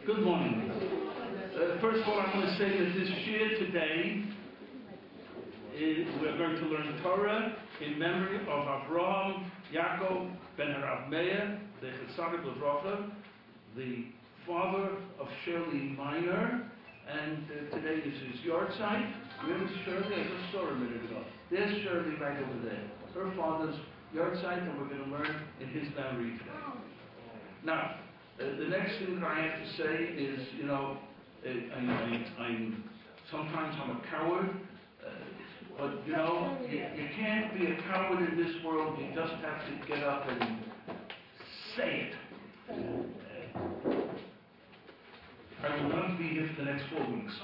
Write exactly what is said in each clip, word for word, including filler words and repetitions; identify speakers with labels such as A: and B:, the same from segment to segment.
A: Good morning. Uh, first of all, I want to say that this year today, is, we're going to learn Torah in memory of Avraham Yaakov ben Harav Meir, the Chesed Levracha, the father of Shirley Minor, and uh, today is his yahrzeit. Where is Shirley? I just saw her a minute ago. There's Shirley right over there. Her father's yahrzeit, and we're going to learn in his memory today. Now, uh, the next thing that I have to say is, you know, uh, I, I, I'm sometimes I'm a coward, uh, but you know, you, you can't be a coward in this world. You just have to get up and say it. Uh, I will not be here for the next four weeks.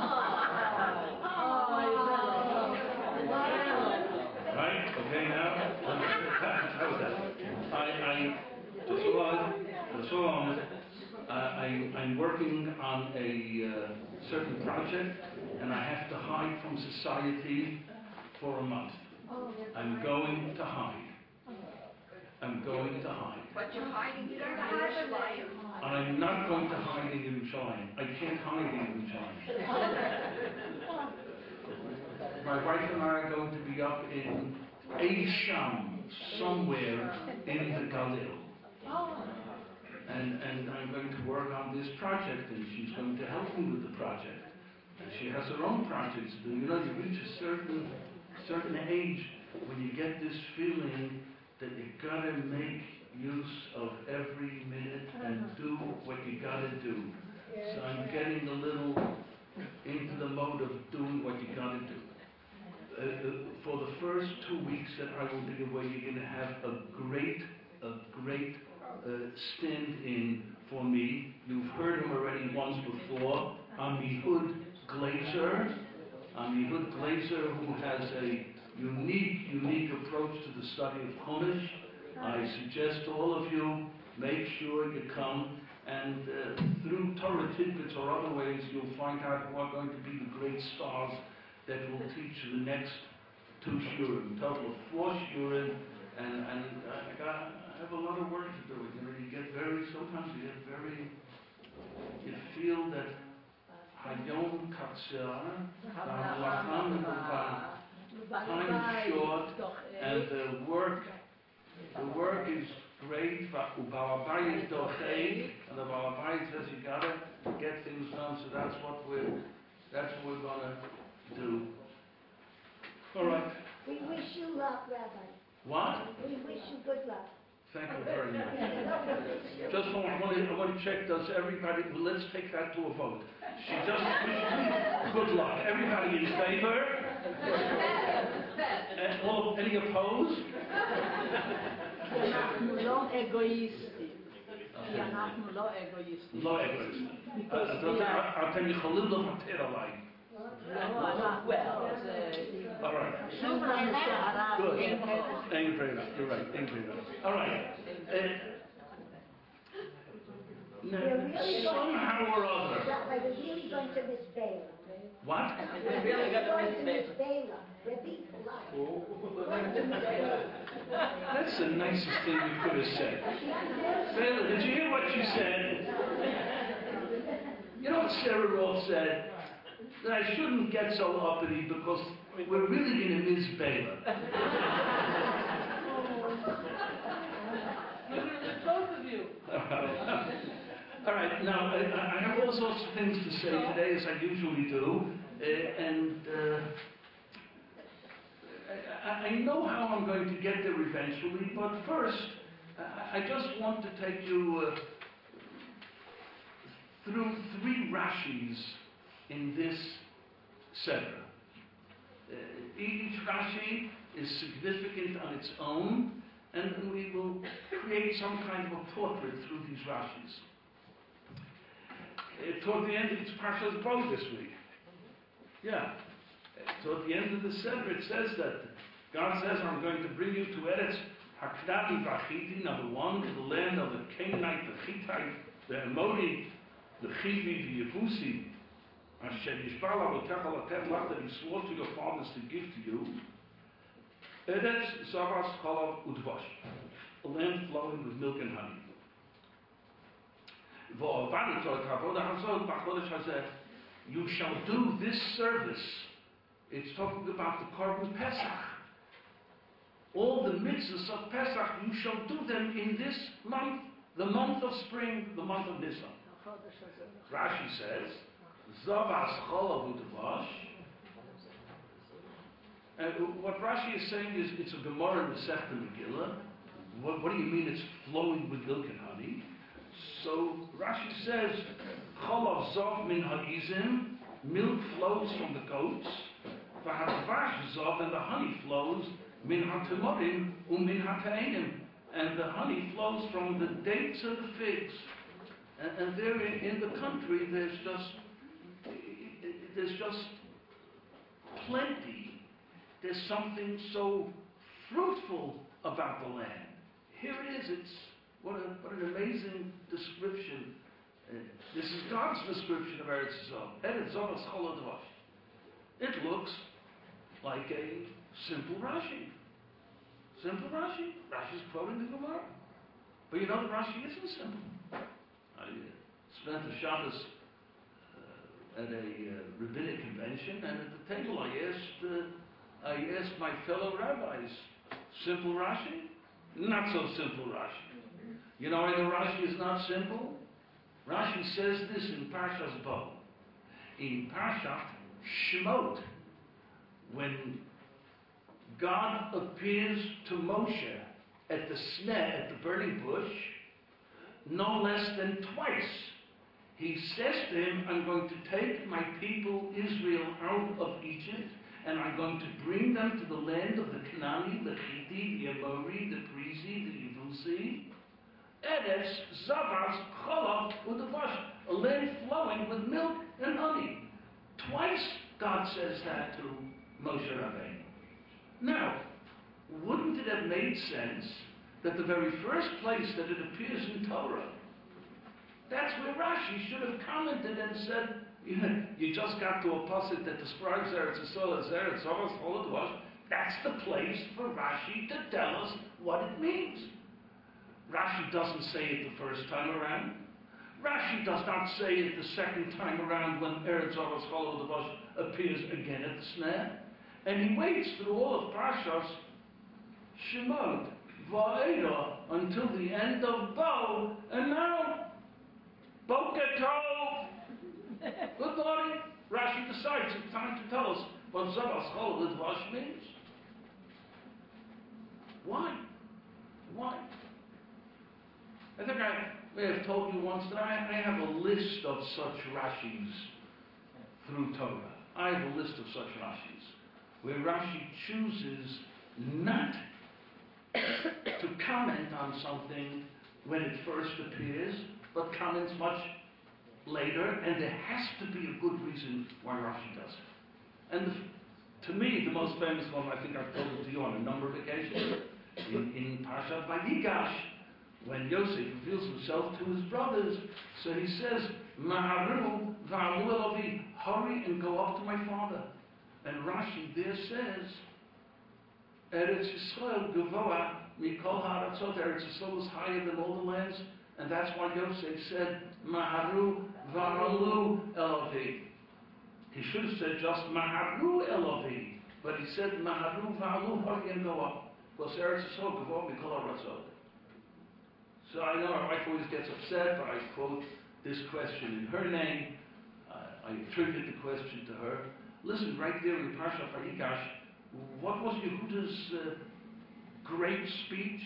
A: Right? Okay, now? How was that? I, I, just so long, just so long, uh, I, I'm working on a uh, certain project, and I have to hide from society for a month. I'm going to hide. I'm going to hide.
B: But you're hiding in Yerushalayim.
A: I'm not going to hide in Yerushalayim. I can't hide in Yerushalayim. My wife and I are going to be up in Eisham, somewhere in the Galil. And, and I'm going to work on this project, and she's going to help me with the project. And she has her own projects to do. You know, you reach a certain, certain age when you get this feeling that you gotta make use of every minute and do what you gotta do. So I'm getting a little into the mode of doing what you gotta do. Uh, for the first two weeks that I will be away, you're gonna have a great, a great uh, stand-in for me. You've heard him already once before. Amihud Glazer. Amihud Glazer, who has a unique, unique approach to the study of Chumash. I suggest to all of you, make sure you come, and uh, through Torah tidbits or other ways, you'll find out who are going to be the great stars that will teach the next two shurim, total of four shurim, and, and I, got, I have a lot of work to do. You know, you get very, sometimes you get very, you feel that Hayom Katzah, time is short, and the work, the work is great. And the Balabai says you gotta get things done. So that's what we're, that's what we're gonna do. All right.
C: We wish you luck, Rabbi.
A: What?
C: We wish you good luck.
A: Thank you very much. Just want, I want to, I want to check, does everybody, well, let's take that to a vote. She just wished me good luck. Everybody in favor? And all, any opposed?
D: אנחנו לא אגואיסטים. כי אנחנו לא אגואיסטים.
A: לא אגואיסטים. אתם יכולים לוותר עליי. All right. Good. Thank you very much. You're right. Thank you very much. All right. Uh, now, somehow or other.
C: Rabbi, we're really going to Miss Bela.
A: What?
C: We're really going to Miss Bela.
A: That's the nicest thing you could have said. Bela, did you hear what she said? You know what Sarah Roth said? That I shouldn't get so uppity because we're really going to miss Bela.
D: Both of you.
A: All right, now I, I have all sorts of things to say today, as I usually do, uh, and uh, I, I know how I'm going to get there eventually, but first, I, I just want to take you uh, through three Rashis in this Sedra. Uh, each Rashi is significant on its own, and we will create some kind of a portrait through these Rashis. Uh, toward the end, it's Parshas Bo this week. Yeah. Uh, toward the end of the Sedra, it says that God says, I'm going to bring you to Eretz Haknani Vachiti, number one, to the land of the Canaanite, the Hittite, the Amori, the Chivi, the Yevusi, Asher Yishbal Avotecha Latet Lach, that he swore to your fathers to give to you. Eretz Zavas Chalav Udvash, a land flowing with milk and honey. You shall do this service. It's talking about the Korban Pesach. All the mitzvahs of Pesach, you shall do them in this month, the month of spring, the month of Nisan. Rashi says, Zavas Cholav Udavash. And what Rashi is saying is, it's a Gemara in the Masechta Megillah. What, what do you mean it's flowing with milk and honey? So Rashi says, Cholav Zav min ha'izim, milk flows from the goats, v'hadavash zav, and the honey flows min ha'temorim u'min ha'ta'enim, and the honey flows from the dates and the figs. And, and there in, in the country, there's just, there's just plenty. There's something so fruitful about the land. Here it is. It's what, a, what an amazing description. Uh, this is God's description of Eretz Yisrael. Eretz Yisrael is Chol HaDavash. It looks like a simple Rashi. Simple Rashi. Rashi's quoting the Gemara. But you know the Rashi isn't simple. I uh, spent a Shabbos uh, at a uh, rabbinic convention, and at the table I asked, uh, I asked my fellow rabbis, simple Rashi? Not so simple Rashi. You know why the Rashi is not simple? Rashi says this in Parshas Bo. In Parshat Shemot, when God appears to Moshe at the sneh, at the burning bush, no less than twice. He says to him, I'm going to take my people Israel out of Egypt, and I'm going to bring them to the land of the Canaani, the Hitti, the Amori, the Perizi, the Yevusi. Eretz, Zavas, Cholav, Udavash, a land flowing with milk and honey. Twice God says that to Moshe Rabbeinu. Now, wouldn't it have made sense that the very first place that it appears in Torah, that's where Rashi should have commented and said, you, know, you just got to a pasuk that describes Eretz Yisrael as Eretz Zavas, Cholav, Udavash. That's the place for Rashi to tell us what it means. Rashi doesn't say it the first time around. Rashi does not say it the second time around when Eretz Zavas Cholav Udavash appears again at the sneh. And he waits through all of Parshas Shemot, Va'era, until the end of Bo, and now, Boker Tov. Good morning. Rashi decides it's time to tell us what Zavas Cholav Udavash means. Why? Why? I think I may have told you once that I, I have a list of such Rashis through Torah. I have a list of such Rashis where Rashi chooses not to comment on something when it first appears, but comments much later, and there has to be a good reason why Rashi does it. And the, to me, the most famous one, I think I've told it to you on a number of occasions, in, in Parashat Vayigash, when Yosef reveals himself to his brothers, so he says, Maharu v'amu elovi, hurry and go up to my father. And Rashi there says, Eretz Yisrael Gavoa Mikol Haratzot, Eretz Yisrael is higher than all the lands, and that's why Yosef said, Maharu v'amu elovi. He should have said just Maharu elovi, but he said Maharu v'amu, hurry and go up. Because Eretz Yisrael Gavoa Mikol Haratzot. So I know my wife always gets upset, but I quote this question in her name. Uh, I attribute the question to her. Listen, right there in Parshat Vayigash, what was Yehuda's uh, great speech?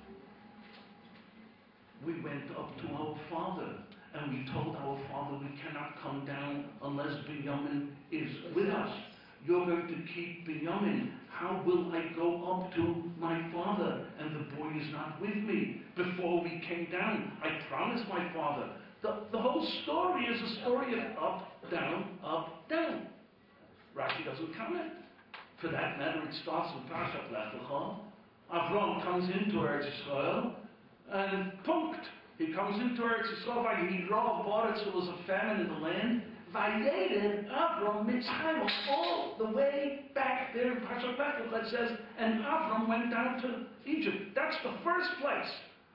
A: We went up to our father, and we told our father we cannot come down unless Binyamin is with us. You're going to keep Binyamin. How will I go up to my father and the boy is not with me? Before we came down, I promised my father. The, the whole story is a story of up, down, up, down. Rashi doesn't comment. For that matter, it starts with Parashat Lech Lecha. Avram comes into Eretz Yisrael, and punkt. He comes into Eretz Yisrael, Vayhi Rav Baretz, there was a famine in the land. Vayeden Avram Mitzrayim, all the way back there in Parashat Lech Lecha, it says, and Avram went down to Egypt. That's the first place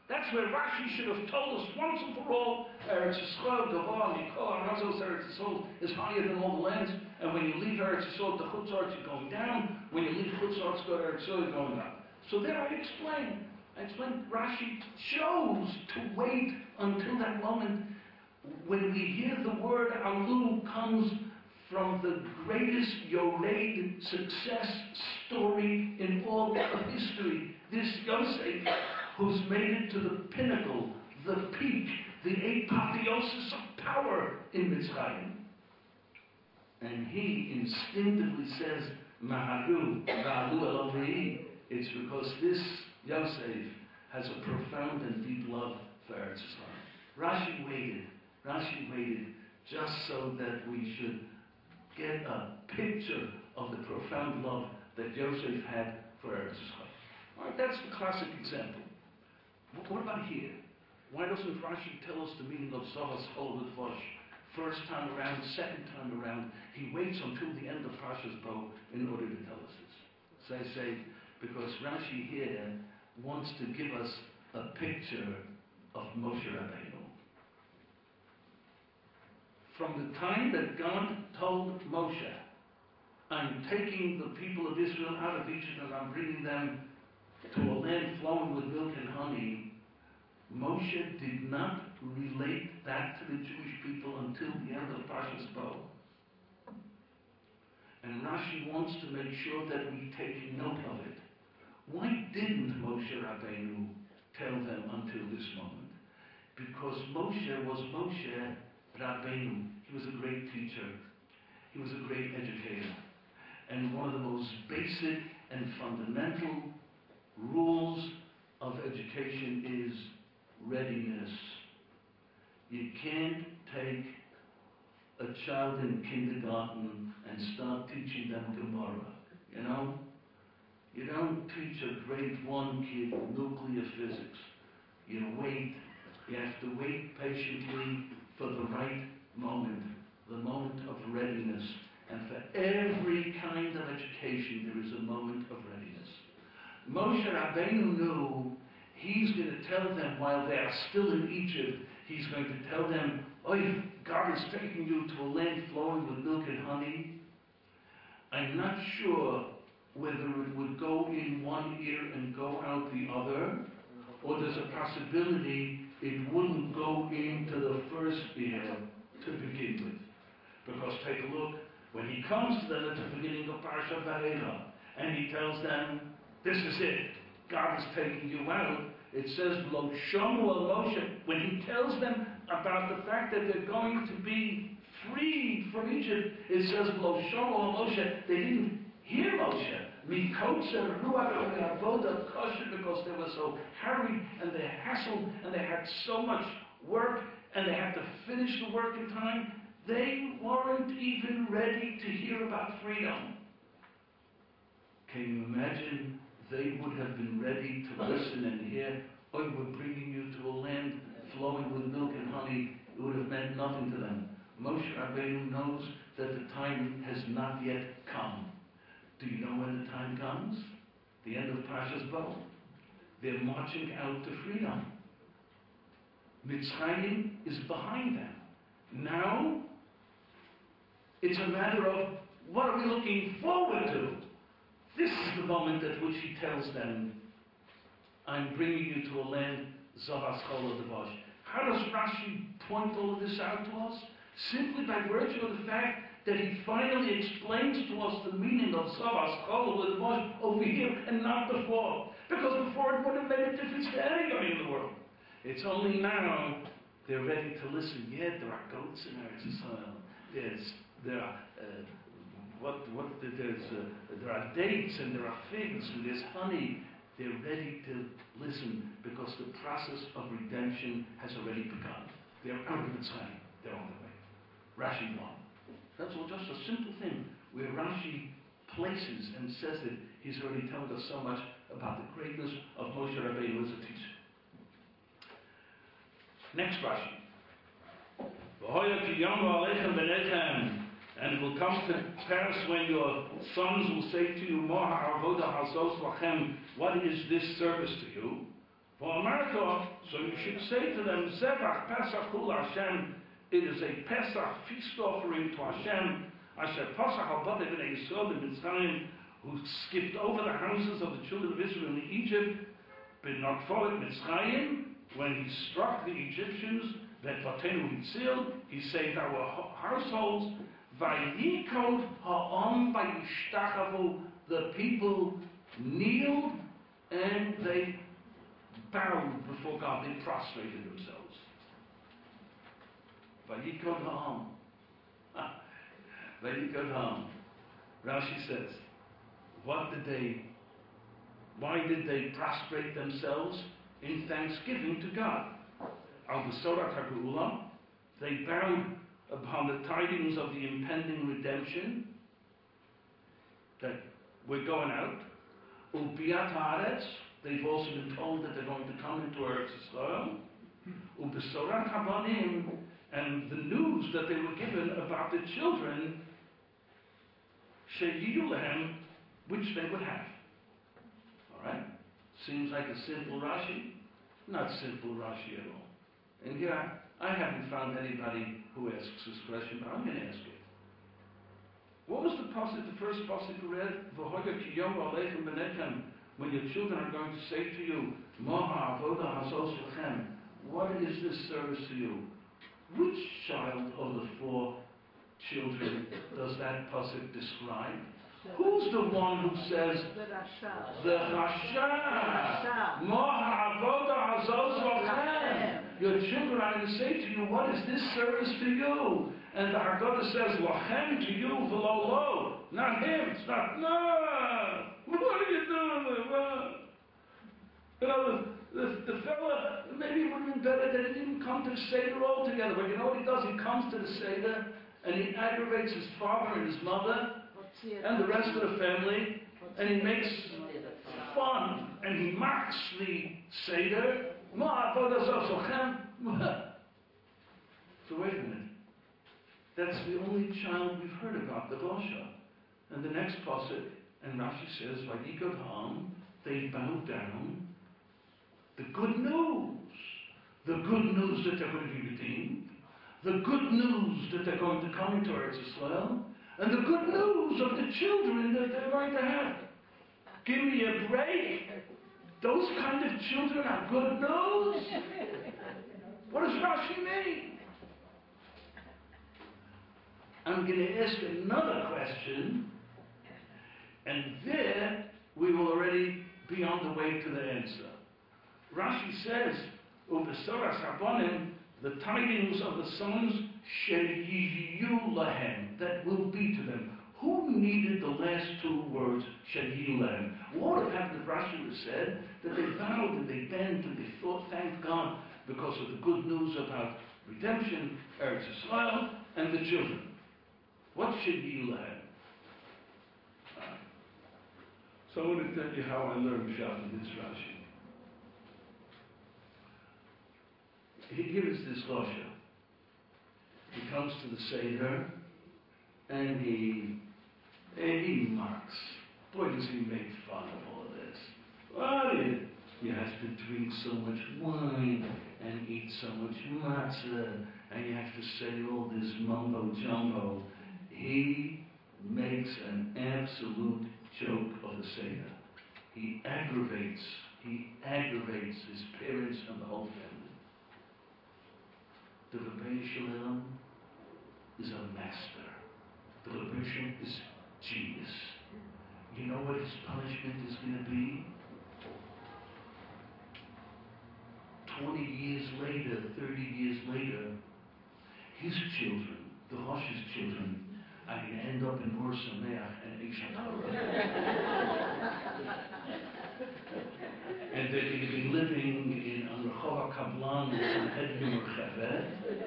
A: That's where Rashi should have told us once and for all, Eretz Yisrael, Gavah, Mikol, Arazos, Eretz Yisrael is higher than all the lands, and when you leave Eretz Yisrael, the Chutz Arts you're going down, when you leave Chutz Arts, go to Eretz Yisrael, you're going up. So there I explain, I explain, Rashi chose to wait until that moment when we hear the word Alu comes from the greatest Yored success story in all of history. This Yosef, who's made it to the pinnacle, the peak, the apotheosis of power in Mitzrayim. And he instinctively says, Maharu, Maharu Elohim. It's because this Yosef has a profound and deep love for Eretz Yisrael. Rashi waited. Rashi waited just so that we should get a picture of the profound love that Yosef had for Eretz Yisrael. All right, that's the classic example. What about here? Why doesn't Rashi tell us the meaning of Zavas Chol V'Dvash? First time around, second time around, he waits until the end of Parshas Bo in order to tell us this. So I say, because Rashi here wants to give us a picture of Moshe Rabbeinu. From the time that God told Moshe, I'm taking the people of Israel out of Egypt and I'm bringing them to a land flowing with milk and honey, Moshe did not relate that to the Jewish people until the end of Parshas Bo. And Rashi wants to make sure that we take note of it. Why didn't Moshe Rabbeinu tell them until this moment? Because Moshe was Moshe Rabbeinu. He was a great teacher. He was a great educator. And one of the most basic and fundamental rules of education is readiness. You can't take a child in kindergarten and start teaching them Gemara. You know? You don't teach a grade one kid nuclear physics. You wait. You have to wait patiently for the right moment, the moment of readiness. And for every kind of education, there is a moment of readiness. Moshe Rabbeinu knew he's going to tell them while they are still in Egypt, he's going to tell them, oh, God is taking you to a land flowing with milk and honey. I'm not sure whether it would go in one ear and go out the other, or there's a possibility it wouldn't go into the first ear to begin with. Because take a look, when he comes to them at the beginning of Parshat Vayera, and he tells them, this is it, God is taking you out, it says, Lo Shomu al Moshe, when he tells them about the fact that they're going to be freed from Egypt, it says, Lo Shomu al Moshe, they didn't hear Moshe. Mikotzer ruach avodah kosher, because they were so harried and they hassled and they had so much work and they had to finish the work in time. They weren't even ready to hear about freedom. Can you imagine? They would have been ready to listen and hear, oh, we're bringing you to a land flowing with milk and honey. It would have meant nothing to them. Moshe Rabbeinu knows that the time has not yet come. Do you know when the time comes? The end of Parshas Bo. They're marching out to freedom. Mitzrayim is behind them. Now, it's a matter of what are we looking forward to? This is the moment at which he tells them, I'm bringing you to a land, Zavas Chol V'Dvash. How does Rashi point all of this out to us? Simply by virtue of the fact that he finally explains to us the meaning of Zavas Chol V'Dvash over here and not before. Because before it wouldn't have made a difference to anybody in the world. It's only now they're ready to listen. Yeah, there are goats in Eretz Yisrael. There's, there are... Uh, What, what, there's, uh, there are dates and there are figs and there's honey. They're ready to listen because the process of redemption has already begun. They're out of Mitzrayim. They're on the way. Rashi one. That's all just a simple thing where Rashi places and says it. He's already told us so much about the greatness of Moshe Rabbeinu as a teacher. Next Rashi. And it will come to pass when your sons will say to you, what is this service to you? For Martha, so you should say to them, Zevach Pesach Hu Hashem, it is a Pesach feast offering to Hashem, Asher Pesach Abad Ibn Yisrael in Mitzrayim, who skipped over the houses of the children of Israel in Egypt, but not for it Mitzrayim, when he struck the Egyptians, that Vatenu Yitzil, he saved our households, Vayikod Ha'am Vayishtachavu, the people kneeled and they bowed before God, they prostrated themselves. Vayikod Ha'am. Vayikod Ha'am. Rashi says, what did they, why did they prostrate themselves? In thanksgiving to God. Al Besorat HaGeula, they bowed upon the tidings of the impending redemption, that we're going out. Ubiat Haaretz, they've also been told that they're going to come into Eretz Yisrael. Ubesorat HaBanim, and the news that they were given about the children, Sheyiyu Lehem, which they would have. Alright? Seems like a simple Rashi. Not simple Rashi at all. And here, I, I haven't found anybody who asks this question, but I'm going to ask it. What was the pasuk, the first pasuk we read? V'hoya ki yom aleichem benechem, when your children are going to say to you, Maha avoda hazos lechem, what is this service to you? Which child of the four children does that pasuk describe? Who's the one who says
D: The Rasha.
A: the Rasha? Moha avoda hazos lachem. Your children are going to say to you, what is this service to you? And the Haggadah says, lachem to you, v'lo lo. Not him. It's not, no. What are you doing? What? You know, the, the, the fella, maybe it would have been better that he didn't come to the Seder altogether. But you know what he does? He comes to the Seder and he aggravates his father and his mother and the rest of the family, and he makes fun, and he mocks the Seder. So wait a minute. That's the only child we've heard about, the Gosha. And the next pasuk, and Rashi says, Vayikod Ha'am, they bowed down. The good news. The good news that they're going to be redeemed. The good news that they're going to come into Eretz Yisrael. And the good news of the children that they're going to have. Give me a break. Those kind of children are good news. What does Rashi mean? I'm going to ask another question, and there we will already be on the way to the answer. Rashi says, Ubesoras Habonim, the tidings of the sons, Sheyiyu Lahem, that will be to them. Who needed the last two words, Sheyiyu Lahem? What would have happened if Rashi would have said that they bowed and they bent and they thought, thank God, because of the good news about redemption, Eretz Yisrael, and the children? What Sheyiyu Lahem? Uh, so I want to tell you how I learned Pshat in this Rashi. Here is this Gosha. He comes to the Seder, and he, and he mocks. Boy, does he make fun of all of this. Well, you, you have to drink so much wine, and eat so much matzah, and you have to say all this mumbo-jumbo. He makes an absolute joke of the Seder. He aggravates, he aggravates his parents and the whole family. The Rebbeinu Shalom is a master. The Rebbeinu is genius. You know what his punishment is going to be? Twenty years later, thirty years later, his children, the Rosh's children, are going to end up in Mor Sameach and Eish HaTorah. And they're going to be living in Rehov HaKablan and Edmur Chevet.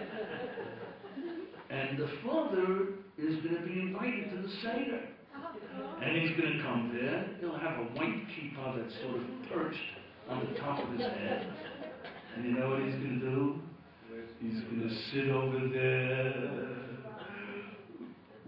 A: And the father is going to be invited to the Seder. And he's going to come there. He'll have a white kippah that's sort of perched on the top of his head. And you know what he's going to do? He's going to sit over there with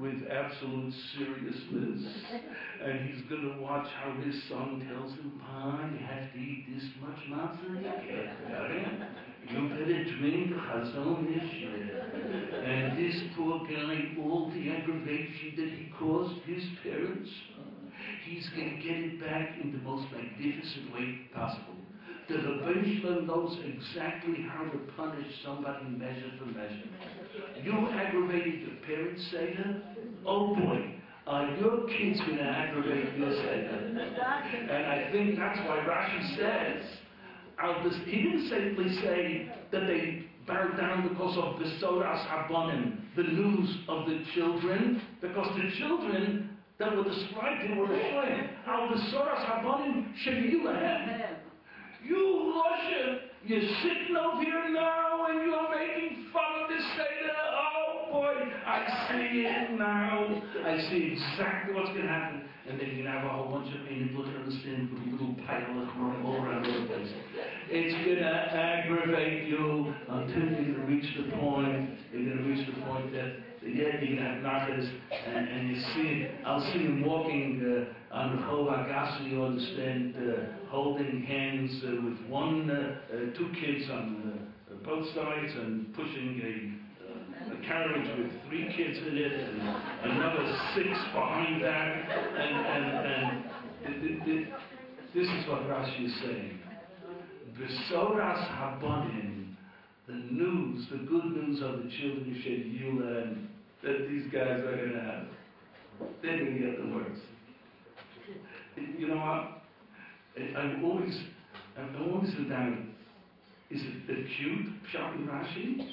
A: absolute seriousness. And he's going to watch how his son tells him, Pa, you have to eat this much matzah. You better drink the chazon this year. And this poor guy, all the aggravation that he caused his parents, he's going to get it back in the most magnificent way possible. The Rebbeinu Shalom knows exactly how to punish somebody measure for measure. You aggravated your parents' Seder? Oh boy, are your kids going to aggravate your Seder? And I think that's why Rashi says, Al Bes- he didn't simply say that they bowed down because of Besoras Habonim, the news of the children, because the children that were described here were Shoyim. Al Besoras Habonim Sheviyu Lahem. You Russian, you're sitting over here now and you're making fun of this Seder. Oh boy, I see it now. I see exactly what's going to happen. And then you're going to have a whole bunch of people looking at the stand with a little pile of running all around the place. It's going to aggravate you until you're going to reach the point, you're going to reach the point that, yeah, you're going to have nachas, and, and you see, I'll see him walking uh, on the Chol HaGasi, you understand, uh, holding hands uh, with one, uh, uh, two kids on uh, both sides and pushing a a carriage with three kids in it and another six behind that, and, and, and th- th- th- this is what Rashi is saying. Besoras Habonim, the news, the good news of the children of Shediyula that these guys are going to have. They're going to get the words. You know what? I'm always, I'm always in doubt. Is it the cute Pshat in Rashi?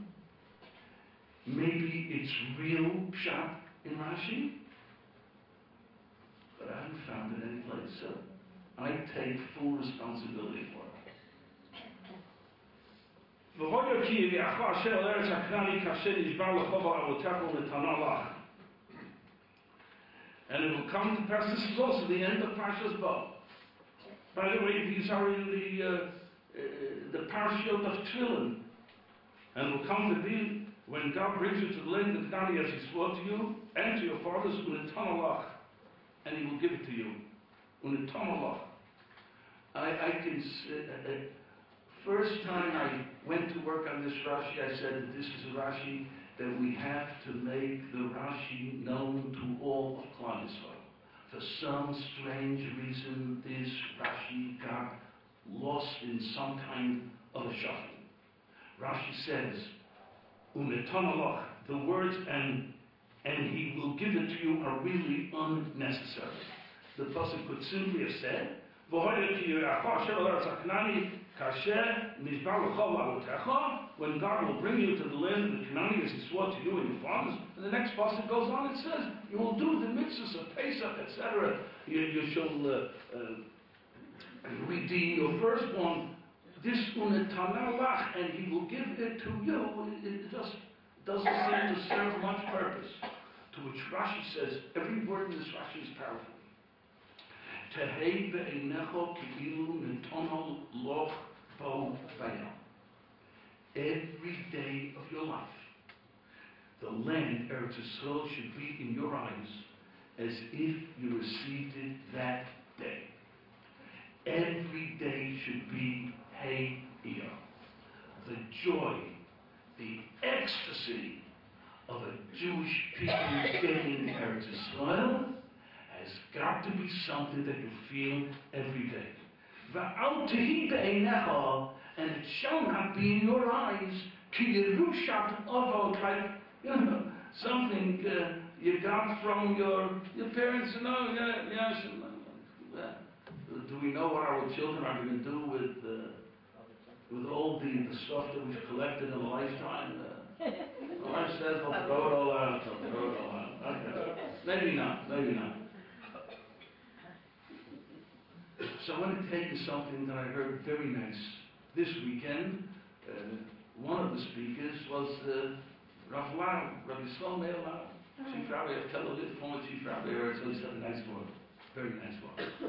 A: Maybe it's real Pshat in Rashi? But I haven't found it any place, so I take full responsibility for it. And it will come to pass, this is also the end of Parshas Bo. By the way, these are in the, uh, uh, the Parashot of Tefillin. And it will come to be when God brings you to the land of Canaan as He swore to you and to your fathers, Unetanalach, and He will give it to you. Unetanalach. I, I can say, uh, uh, first time I went to work on this Rashi, I said that this is a Rashi that we have to make the Rashi known to all of Klal Yisrael. For some strange reason, this Rashi got lost in some kind of a shuffle. Rashi says, Unetanalach, the words and and He will give it to you are really unnecessary. The pasuk could simply have said, when God will bring you to the land of the Canaan as He swore to you and your fathers, and the next pasuk goes on, it says, you will do the mitzvahs of Pesach, et cetera. You, you shall uh, uh, redeem your firstborn. This unetanalach, and He will give it to you. It, it just doesn't seem to serve much purpose. To which Rashi says, every word in this Rashi is powerful. Tehei be'einecho ki'ilu netonol loch bo bayam. Every day of your life, the land, Eretz Yisrael, should be in your eyes as if you received it that day. Every day should be Hey Iyah. The joy, the ecstasy of a Jewish people getting Eretz Yisrael has got to be something that you feel every day. Va'al tehi be'einecha, and it shall not be in your eyes, ki yerushat avot, like, you know, something uh, you got from your your parents. You know, yeah, yeah, uh, do we know what our children are going to do with uh, with all the, the stuff that we've collected in a lifetime? Uh, my wife says, "I'll throw it all out. I'll throw it all out." Okay. Maybe not. Maybe not. So I want to tell you something that I heard very nice this weekend. Uh, one of the speakers was uh, Rav Lau, Rabbi Yisrael Meir Lau, Chief Rabbi of Tel Aviv, former Chief Rabbi of Eretz. So he said a nice word, very nice word.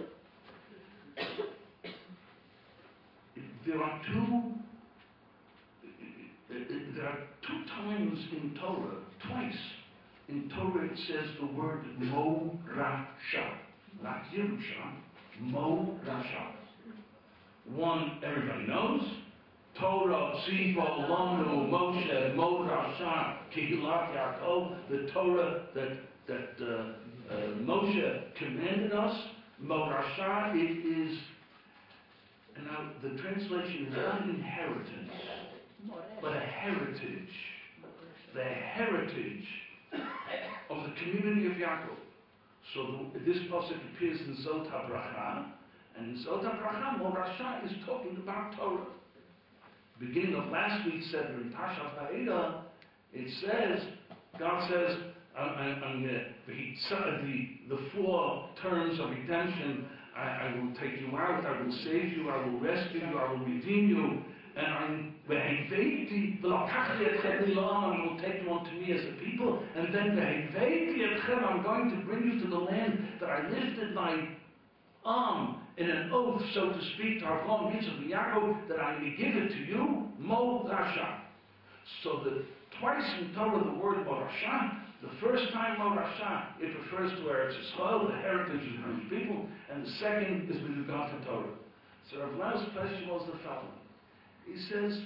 A: There are two. There are two times in Torah, twice, in Torah it says the word Mo Rasha, not Yerusha, Mo Rasha. One everybody knows, Torah, Tziva, Lanu, Moshe, Mo Rasha, Kehilat Yaakov, the Torah that, that uh, uh, Moshe commanded us, Mo Rasha, it is, and now the translation is not inheritance, but a heritage. The heritage of the community of Yaakov. So the, this pasuk appears in Zot HaBracha, and in Zot HaBracha, Mo Rasha is talking about Torah. Beginning of last week's Seder in Parshat Va'era, it says, God says, on the, the, the four terms of redemption, I, I will take you out, I will save you, I will rescue you, I will redeem you, and I'm והבאתי ולקחתי אתכם לעם, and will take you unto me as a people, and then והבאתי אתכם, I'm going to bring you to the land that I lifted my arm in an oath, so to speak, to Avraham, Yitzchak, and Yaakov, that I may give it to you, Mo Rasha. So the twice in Torah the word Mo Rasha, the first time Mo Rasha, it refers to Eretz Yisrael, the heritage of the Jewish people, and the second is with regard to Torah. So Rav Lau's question was the following. He says,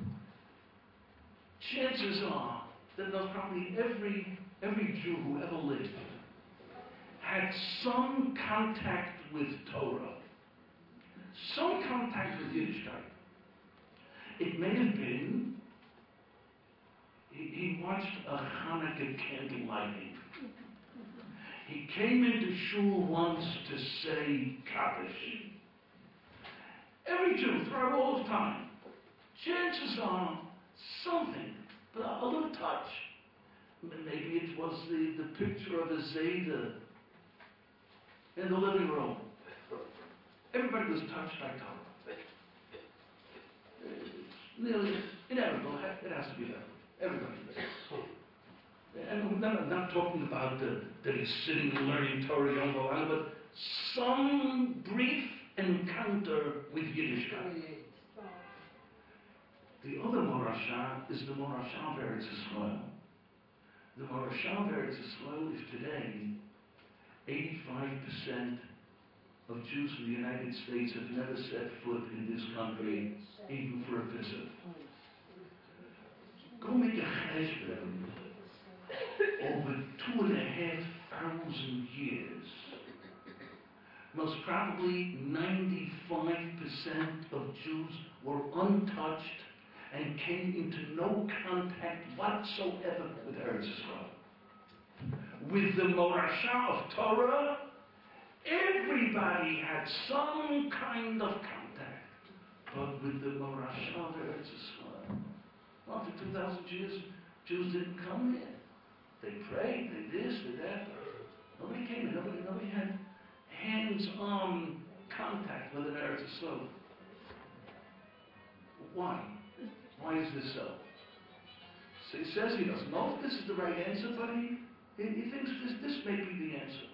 A: chances are that there's probably every, every Jew who ever lived had some contact with Torah, some contact with Yiddishkeit. It may have been he, he watched a Hanukkah candle lighting. He came into shul once to say Kaddish. Every Jew throughout all of time, chances are something, but a little touch. Maybe it was the, the picture of a Zayda in the living room. Everybody was touched by Torah. It's nearly inevitable. It has to be there. Everybody is. And I'm not talking about uh, that he's sitting and learning Torah, Yom V'Lan, but some brief encounter with Yiddishkeit. The other Mo Rasha is the Mo Rasha of Eretz Yisrael. The Mo Rasha of Eretz Yisrael is today eighty-five percent of Jews in the United States have never set foot in this country, even for a visit. Go make a cheshbon. Over two and a half thousand years, most probably ninety-five percent of Jews were untouched and came into no contact whatsoever with Eretz Yisrael. With the Mo Rasha of Torah, everybody had some kind of contact. But with the Mo Rasha of Eretz Yisrael, after two thousand years, Jews didn't come here. They prayed, they this, they that. Nobody came in, nobody, nobody had hands-on contact with an Eretz Yisrael. Why? Why is this so? So he says he doesn't know if this is the right answer, but he, he, he thinks this, this may be the answer.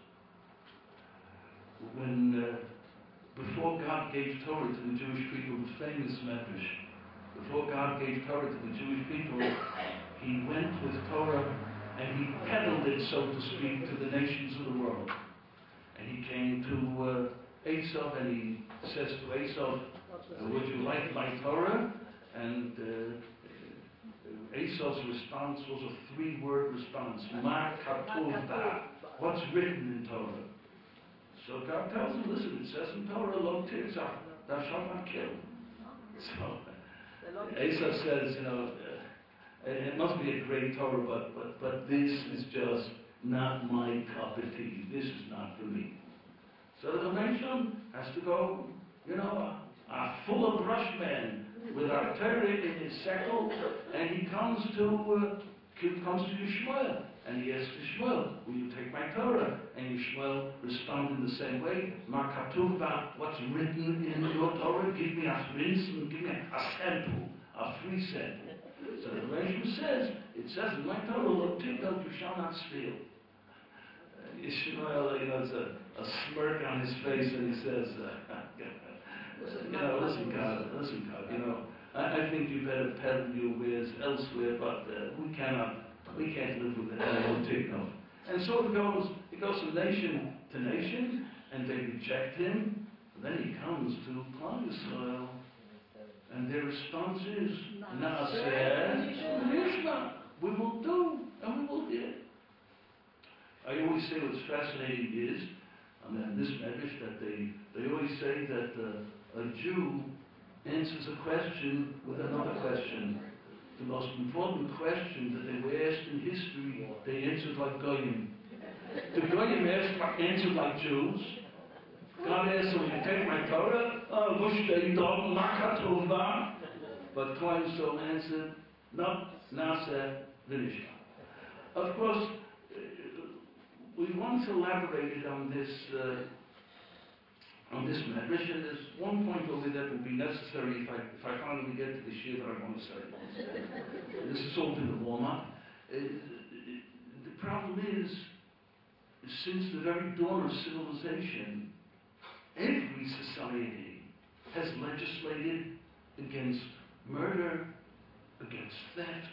A: When, uh, before God gave Torah to the Jewish people, the famous Medrash, before God gave Torah to the Jewish people, he went with Torah and he peddled it, so to speak, to the nations of the world. And he came to uh, Esau and he says to Esau, uh, would you like my Torah? And uh, Esau's response was a three-word response. Ma katuv ba. What's written in Torah? So God tells him, listen, it says in Torah, lo tirzah, thou shalt not kill. So Esau says, you know, uh, it must be a great Torah, but, but, but this is just not my cup of tea. This is not for me. So the nation has to go, you know, a, a full of brush man with our Torah in his sekel, and he comes to uh, comes to Yishmael, and he asks Yishmael, will you take my Torah? And Yishmael responded in the same way, Ma katuv ba, what's written in your Torah? Give me a rinse, give me a sample, a free sample. So the Rashba says, it says in my Torah, look, you shall not steal. Uh, Yishmael, you know, it's a, a smirk on his face, and he says, uh, you know, listen, God, listen, God, you know, I, I think you better peddle your wares elsewhere, but uh, we cannot We can't live with it, and they won't take no. And so it goes, it goes from nation to nation, and they reject him. And then he comes to Klal Yisrael, and their response is, Naaseh v'nishma. We will do, and we will hear. I always say what's fascinating is, I mean, this medrash, that they, they always say that uh, a Jew answers a question with another question. The most important question that they were asked in history, they answered like Goyim. The Goyim asked, answered like Jews. God asked, will you take my Torah? Oh, Bushday dog, Makatova. But Klal Yisrael answered, no, Naaseh v'nishma. Of course, we once elaborated on this uh, on this medrash, and there's one point over that will be necessary if I if I finally get to the shir that I want to say. This is all in the warm-up. Uh, the problem is, since the very dawn of civilization, every society has legislated against murder, against theft.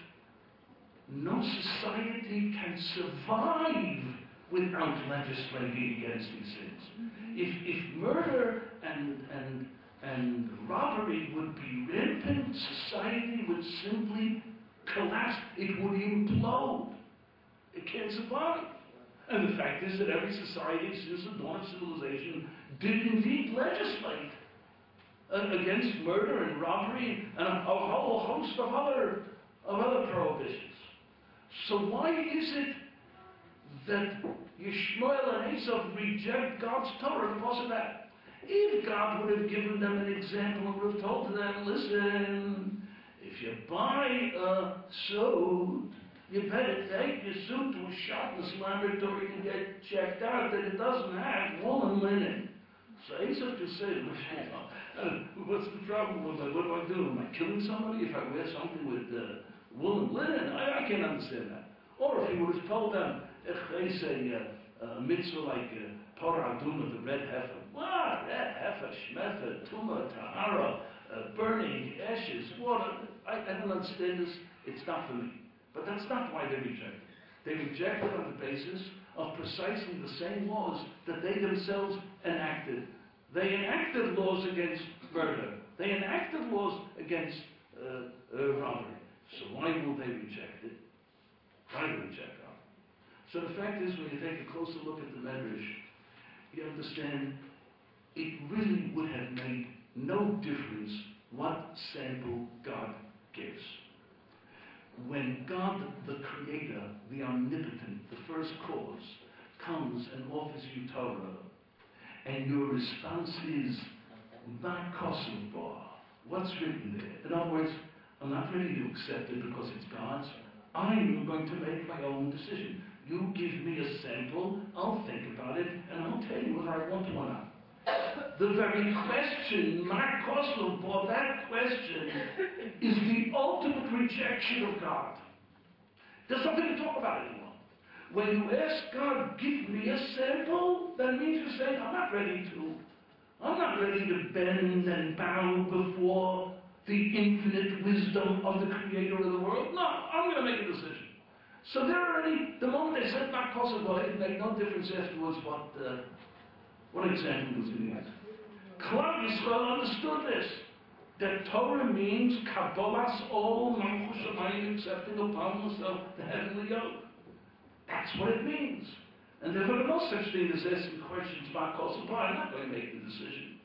A: No society can survive without legislating against these things. If, if murder and, and, and robbery would be rampant, society would simply collapse. It would implode. It can't survive. And the fact is that every society since the dawn of civilization did indeed legislate uh, against murder and robbery and a, a whole host of other, of other prohibitions. So why is it that Yishmael and Esau reject God's Torah because of that? If God would have given them an example and would have told them, listen, if you buy a suit, you better take your suit to a shop in this laboratory and get checked out that it doesn't have woolen linen. So Esau just said, what's the problem with that? What do I do? Am I killing somebody if I wear something with uh, woolen linen? I, I can't understand that. Or if he would have told them, they say uh, a mitzvah like uh, Torah Aduma, the red heifer. What? Red heifer, shmetha, tuma, tahara, uh, burning, ashes, water. I, I don't understand this. It's not for me. But that's not why they reject it. They reject it on the basis of precisely the same laws that they themselves enacted. They enacted laws against murder. They enacted laws against uh, uh, robbery. So why will they reject it? Why do they reject God? So the fact is, when you take a closer look at the Medrash, you understand it really would have made no difference what sample God gives. When God, the Creator, the Omnipotent, the first cause, comes and offers you Torah, and your response is, "Ma kosim ba," what's written there? In other words, I'm not ready to accept it because it's God's. I'm going to make my own decision. You give me a sample, I'll think about it, and I'll tell you whether I want to or not. The very question, my kosim ba, that question is the ultimate rejection of God. There's nothing to talk about anymore. When you ask God, give me a sample, that means you're saying, I'm not ready to. I'm not ready to bend and bow before the infinite wisdom of the Creator of the world. No, I'm going to make a decision. So they're already, the moment they said not possible, it made no difference afterwards what, uh, what example was in it. Klal Yisrael understood this. That Torah means Kabbalas all Malchus Shamayim, accepting upon himself the heavenly yoke. That's what it means. And there were no such thing as asking questions about Kosovo. I'm not going to make the decision.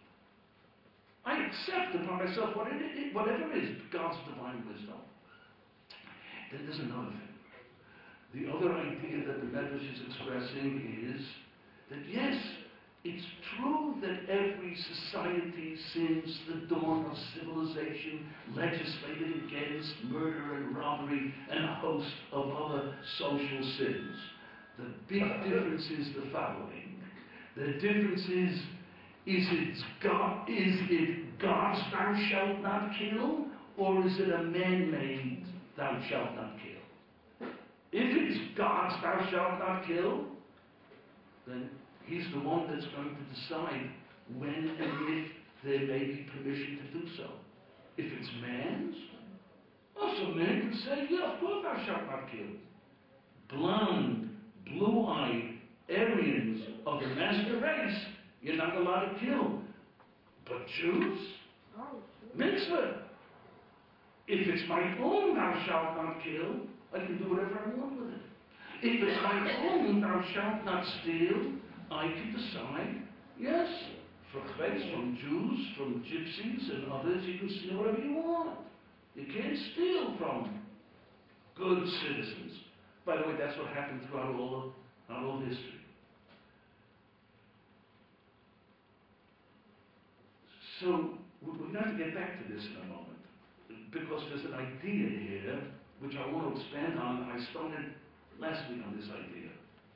A: I accept upon myself what it, it, whatever it is, God's divine wisdom. Then there's another thing. The other idea that the Medrash is expressing is that yes, it's true that every society since the dawn of civilization legislated against murder and robbery and a host of other social sins. The big difference is the following. The difference is, is it God, is it God's thou shalt not kill, or is it a man-made thou shalt not kill? If it's God's thou shalt not kill, then He's the one that's going to decide when and if there may be permission to do so. If it's man's, also man can say, yeah, of course thou shalt not kill. the master race, you're not allowed to kill. But Jews? Mitzvah. If it's my own, thou shalt not kill, I can do whatever I want with it. If it's my own, thou shalt not steal, I can decide, yes, for Chves, from Jews, from gypsies and others, you can steal whatever you want. You can't steal from good citizens. By the way, that's what happened throughout all of, all of history. So, we're going to get back to this in a moment, because there's an idea here which I want to expand on. I started last week on this idea.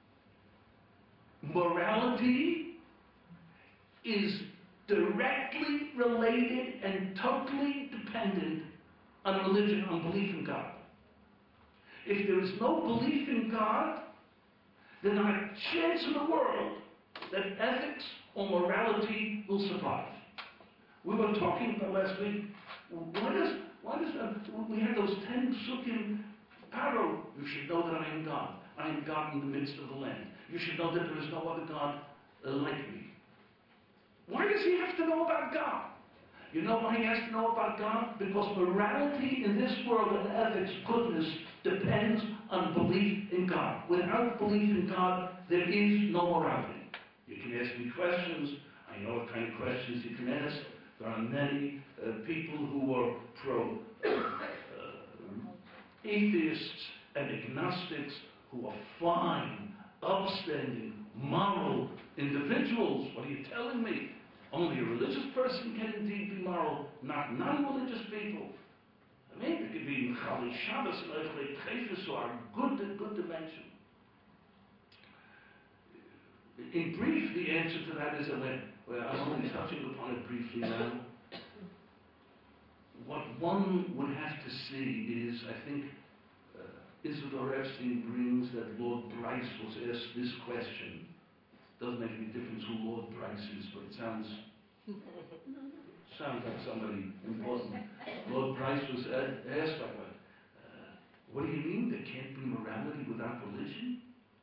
A: Morality is directly related and totally dependent on religion, on belief in God. If there is no belief in God, then not a chance in the world that ethics or morality will survive. We were talking about last week, why does, why does uh, we have those ten psukim, Paro, you should know that I am God. I am God in the midst of the land. You should know that there is no other God uh, like me. Why does he have to know about God? You know why he has to know about God? Because morality in this world and ethics, goodness, depends on belief in God. Without belief in God, there is no morality. You can ask me questions. I know what kind of questions you can ask. There are many uh, people who are pro uh, uh, atheists and agnostics who are fine, upstanding, moral individuals. What are you telling me? Only a religious person can indeed be moral, not non-religious people. I mean, it could be Chali Shabbos and Eichlei Trefus, who are good, good dimension. In brief, the answer to that is, well, I'm only touching upon it briefly now. What one would have to see is, I think, uh, Isidore Epstein brings that Lord Bryce was asked this question. Doesn't make any difference who Lord Bryce is, but it sounds sounds like somebody important. Lord Bryce was asked like, uh, what do you mean there can't be morality without religion?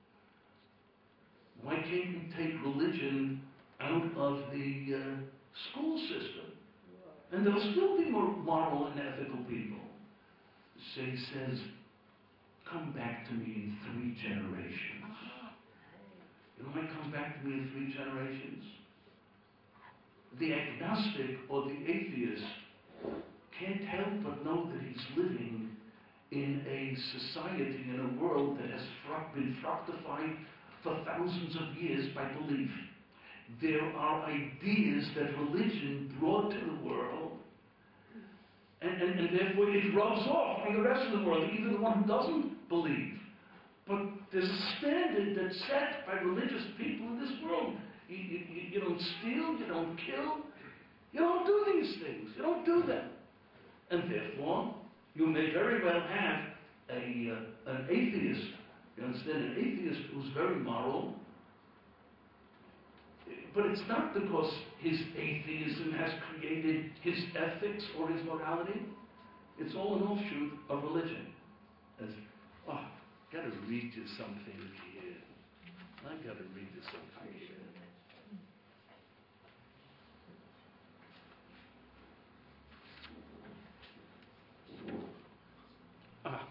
A: Why can't we take religion out of the uh, school system? And there'll still be more moral and ethical people. So he says, come back to me in three generations. You know why come back to me in three generations? The agnostic or the atheist can't help but know that he's living in a society, in a world that has been fructified for thousands of years by belief. There are ideas that religion brought to the world, and, and, and therefore it rubs off on the rest of the world, even the one who doesn't believe. But there's a standard that's set by religious people in this world. You, you, you don't steal, you don't kill, you don't do these things, you don't do them. And therefore, you may very well have a, uh, an atheist, you understand, an atheist who's very moral, but it's not because his atheism has created his ethics or his morality. It's all an offshoot of religion. It's, oh, I've got to read you something here. I've got to read you something here. Ah.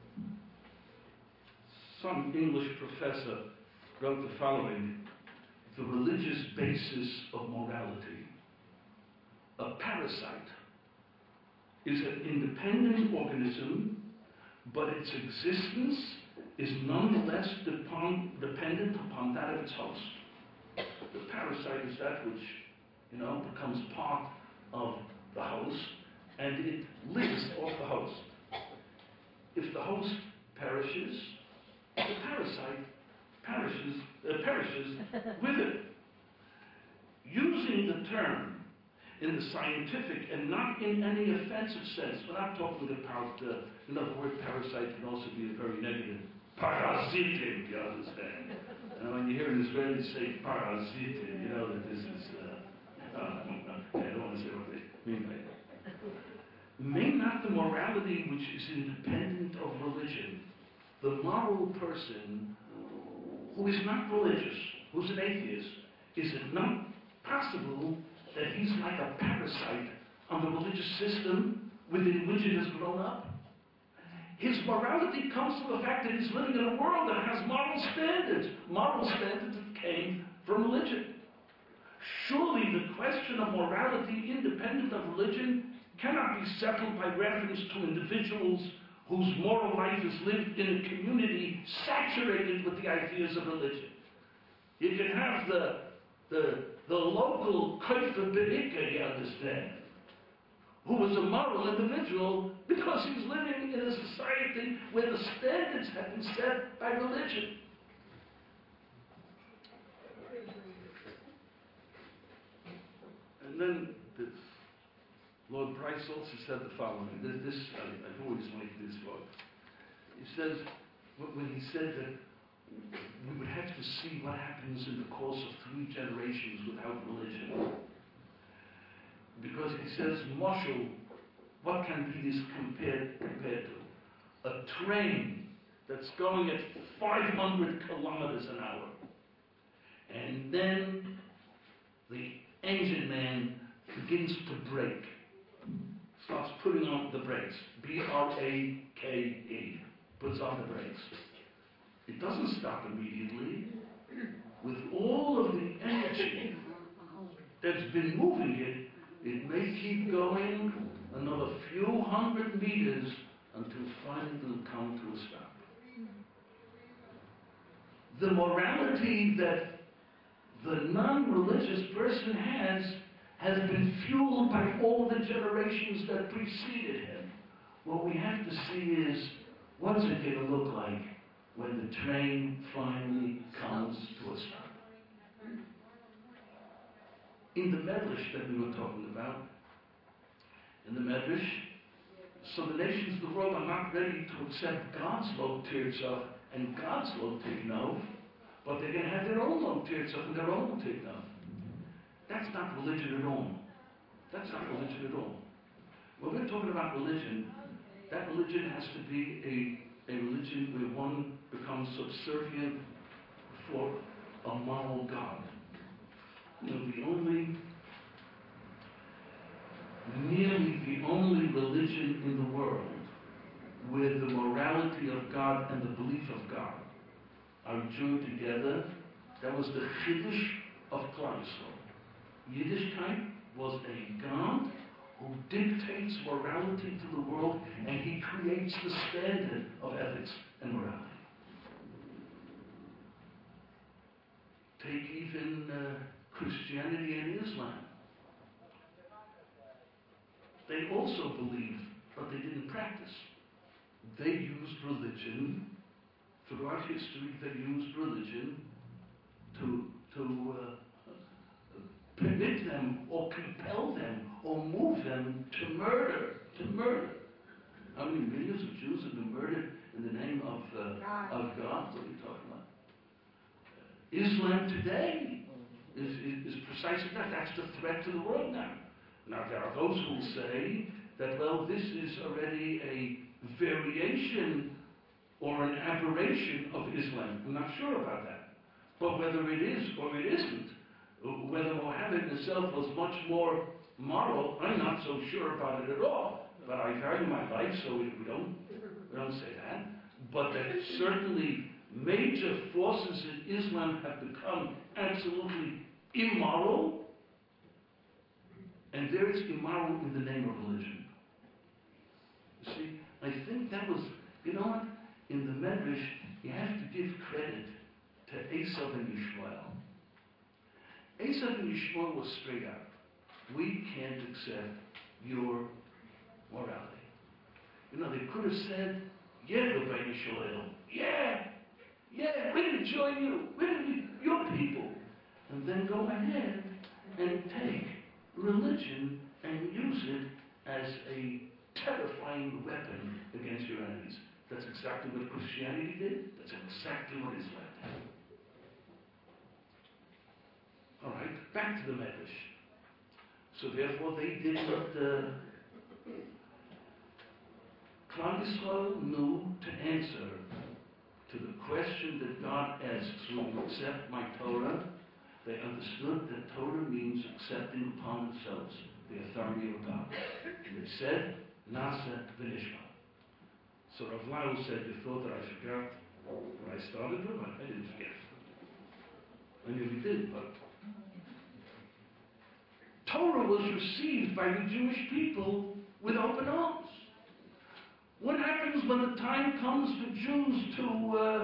A: Some English professor wrote the following: the religious basis of morality. A parasite is an independent organism, but its existence is nonetheless depend, dependent upon that of its host. The parasite is that which, you know, becomes part of the host, and it lives off the host. If the host perishes, the parasite perishes, uh, perishes with it. Using the term in the scientific and not in any offensive sense, we're not talking about, uh, you know, the word parasite can also be a very negative. Parasitin, you understand? And when you hear an Israeli say parasitin, you know that this is, uh, uh, I don't want to say what they mean by it. May not the morality which is independent of religion, the moral person who is not religious, who's an atheist, is it not possible that he's like a parasite on the religious system within which it has grown up? His morality comes from the fact that he's living in a world that has moral standards, moral standards that came from religion. Surely the question of morality independent of religion cannot be settled by reference to individuals whose moral life is lived in a community saturated with the ideas of religion. You can have the, the, the local Koifa Berika, you understand, who was a moral individual because he's living in a society where the standards have been set by religion. And then this, Lord Bryce also said the following. This, this I, I've always liked this book. He says, when he said that we would have to see what happens in the course of three generations without religion. Because he says, Marshall, what can be this compared, compared to? A train that's going at five hundred kilometers an hour. And then the engine man begins to brake. Starts putting on the brakes. B R A K E. Puts on the brakes. It doesn't stop immediately. With all of the energy that's been moving it, it may keep going another few hundred meters until finally it'll come to a stop. The morality that the non-religious person has has been fueled by all the generations that preceded him. What we have to see is, what's it going to look like when the train finally comes to a stop? In the Medrash that we were talking about, in the Medrash, so the nations of the world are not ready to accept God's Lo Tirtzach and God's Lo Tignov, but they're going to have their own Lo Tirtzach and their own Lo Tignov. That's not religion at all. That's not religion at all. When we're talking about religion, that religion has to be a, a religion where one becomes subservient for a moral God. You know, the only, nearly the only religion in the world where the morality of God and the belief of God are joined together, that was the Chiddush of Klal Yisrael. Yiddishkeit was a God who dictates morality to the world, and he creates the standard of ethics and morality. Take even uh, Christianity and Islam. They also believed, but they didn't practice. They used religion, throughout history, they used religion to, to uh, permit them or compel them or move them to murder, to murder. How many millions of Jews have been murdered in the name of, uh, God. of God? What are you talking about? Islam today is, is, is precisely that. That's the threat to the world now. Now, there are those who will say that, well, this is already a variation or an aberration of Islam. I'm not sure about that. But whether it is or it isn't, whether Muhammad himself was much more moral, I'm not so sure about it at all. But I value my life, so we, we don't we don't say that. But that certainly major forces in Islam have become absolutely immoral, and there is immoral in the name of religion. You see, I think that was, you know what? In the Medrash, you have to give credit to Esav and Yishmael. Esav and Yishmael was straight out. We can't accept your morality. You know, they could have said, yeah, Rabbi Yishmael, yeah, yeah, we're going to join you, we're going to be your people. And then go ahead and take religion and use it as a terrifying weapon against your enemies. That's exactly what Christianity did. That's exactly what Islam did. All right, back to the Medrash. So therefore, they did what uh, Klal Yisrael knew to answer to to the question that God asks, will you accept my Torah? They understood that Torah means accepting upon themselves the authority of God. And they said, Nasa v'nishma. So Rav Lau said, you thought that I forgot when I started with? I didn't forget. I nearly did, but Torah was received by the Jewish people with open arms. What happens when the time comes for Jews to uh,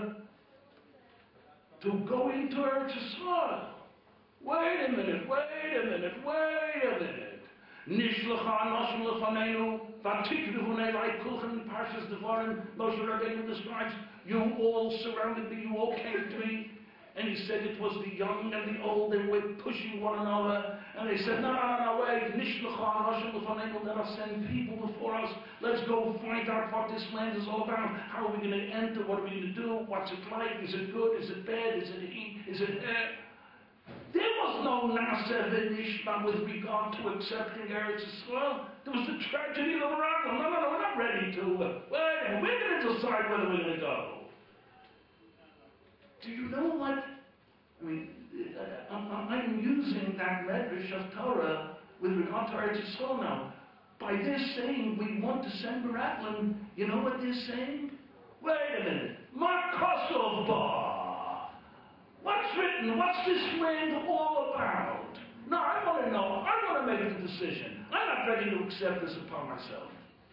A: to go into Eretz Yisrael? Wait a minute, wait a minute, wait a minute. Nishlecha anoshim lefaneinu v'tikrivu neilai kulchem in Parshas Devarim. Moshe Rabbeinu describes, you all surrounded me, you all came to me. And he said it was the young and the old, and we're pushing one another. And they said, no, no, no, no, wait, Nishlecha anoshim lefaneinu, let us send people before us. Let's go find out what this land is all about. How are we going to enter? What are we going to do? What's it like? Is it good? Is it bad? Is it heat? Is it air? There was no Nasa v'nishma with regard to accepting Eretz Yisrael. There was the tragedy of the Rambam. No, no, no, we're not ready to. Uh, wait, we're going to decide whether we're going to go. Do you know what? I mean, uh, I'm, I'm using that medrash of Torah with regard to Eretz Yisrael now. By their saying we want to send Barackland, you know what they're saying? Wait a minute. Markosov Bar. What's written? What's this land all about? No, I want to know. I want to make the decision. I'm not ready to accept this upon myself.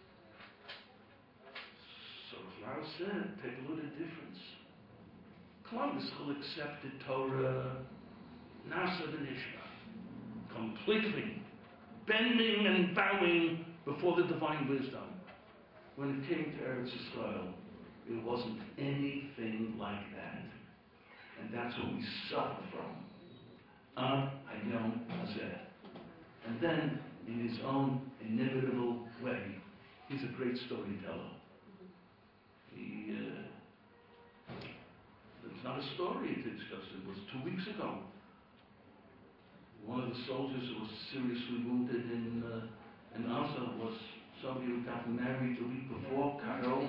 A: So Lau said, take a look at the difference. Columbus accepted Torah, Nasa v'nishma, completely bending and bowing before the divine wisdom. When it came to Eretz Yisrael, it wasn't anything like that. And that's what we suffer from. Ab Hayom Hazeh. And then, in his own inevitable way, he's a great storyteller. He, uh, it's not a story, it's just, it was two weeks ago. One of the soldiers who was seriously wounded in, uh, in Gaza was somebody who got married the week before, Karov.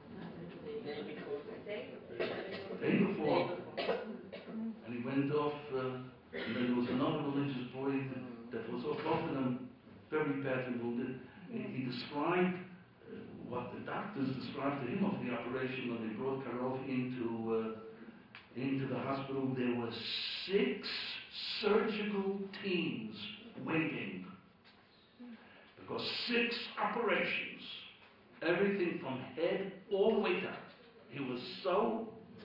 A: The day before. And he went off, uh, and then there was another religious boy that, that was off, both of them very badly wounded. He, he described uh, what the doctors described to him of the operation when they brought Karov into, uh, into the hospital. There were six surgical teams waiting. Because six operations, everything from head all the way down. He was so,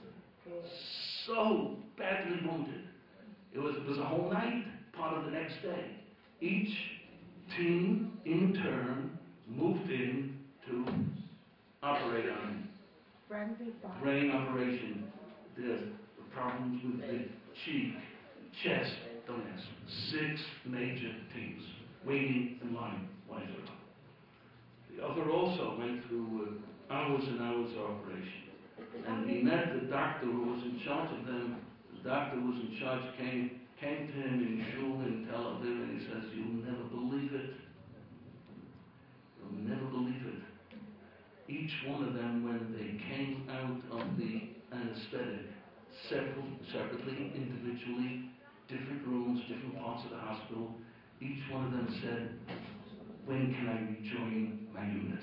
A: so badly wounded. It was, it was a whole night, part of the next day. Each team, in turn, moved in to operate on him. Brain operation. There's problems with the cheek, chest, don't ask. Six major teams waiting in line. Why is it? The other also went through uh, hours and hours of operation. And he met the doctor who was in charge of them. The doctor who was in charge came came to him in Shul in Tel Aviv, and he says, you'll never believe it. You'll never believe it. Each one of them, when they came out of the anesthetic, separate, separately, individually, different rooms, different parts of the hospital, each one of them said, when can I rejoin my unit?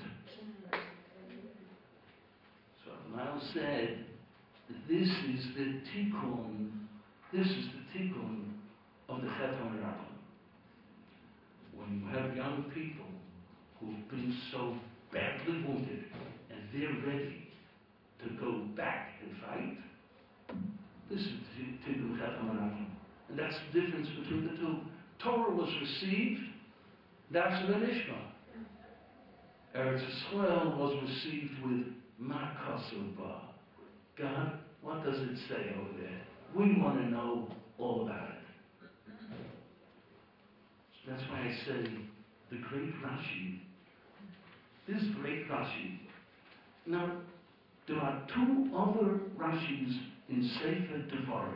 A: So Mao said, this is the tikkun, this is the tikkun of the Chet HaMerabah. When you have young people who've been so badly wounded and they're ready to go back and fight, this is the tikkun Chet HaMerabah. And that's the difference between the two. Torah was received, that's the Nishma. Eretz Yisrael was received with Makasubah. God, what does it say over there? We want to know all about it. That's why I say the great Rashi, this great Rashi. Now, there are two other Rashis in Sefer Devarim.